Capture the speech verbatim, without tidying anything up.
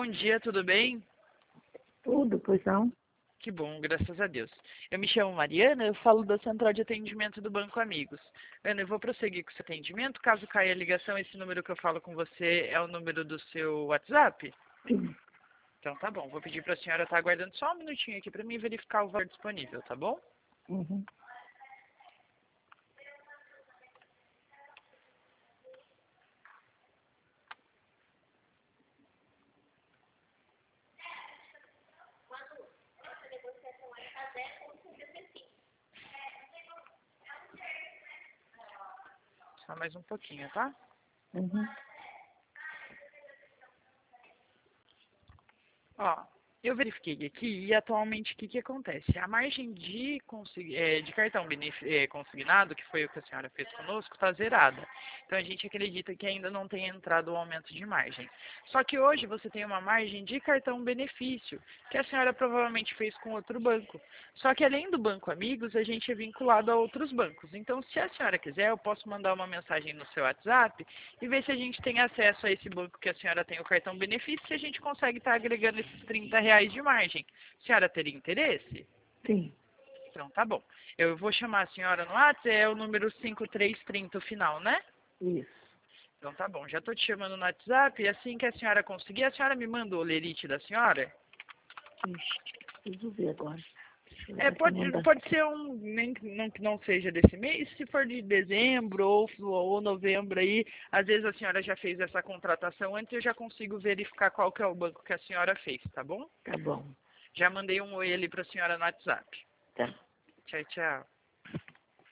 Bom dia, tudo bem? Tudo, pois não? Que bom, graças a Deus. Eu me chamo Mariana, eu falo da Central de Atendimento do Banco Amigos. Ana, eu vou prosseguir com o seu atendimento. Caso caia a ligação, esse número que eu falo com você é o número do seu WhatsApp? Sim. Então tá bom, vou pedir para a senhora estar aguardando só um minutinho aqui para mim verificar o valor disponível, tá bom? Uhum. Só mais um pouquinho, tá? Uhum. Ó, eu verifiquei aqui e atualmente o que, que acontece? A margem de, consig- eh, de cartão benef- eh, consignado, que foi o que a senhora fez conosco, está zerada. Então a gente acredita que ainda não tenha entrado o aumento de margem. Só que hoje você tem uma margem de cartão benefício, que a senhora provavelmente fez com outro banco. Só que além do Banco Amigos, a gente é vinculado a outros bancos. Então se a senhora quiser, eu posso mandar uma mensagem no seu WhatsApp e ver se a gente tem acesso a esse banco que a senhora tem o cartão benefício, se a gente consegue estar agregando esses trinta reais de margem. A senhora teria interesse? Sim. Então tá bom. Eu vou chamar a senhora no WhatsApp, é o número cinco três três zero o final, né? Isso. Então tá bom, já estou te chamando no WhatsApp e assim que a senhora conseguir, a senhora me manda o olerite da senhora? Ixi, preciso ver agora. Deixa eu É, ver se eu pode, mandar. pode ser um, nem que não, que não seja desse mês, se for de dezembro ou, ou novembro aí, às vezes a senhora já fez essa contratação antes, eu já consigo verificar qual que é o banco que a senhora fez, tá bom? Tá bom. Já mandei um oi ali para a senhora no WhatsApp. Tá. Tchau, tchau.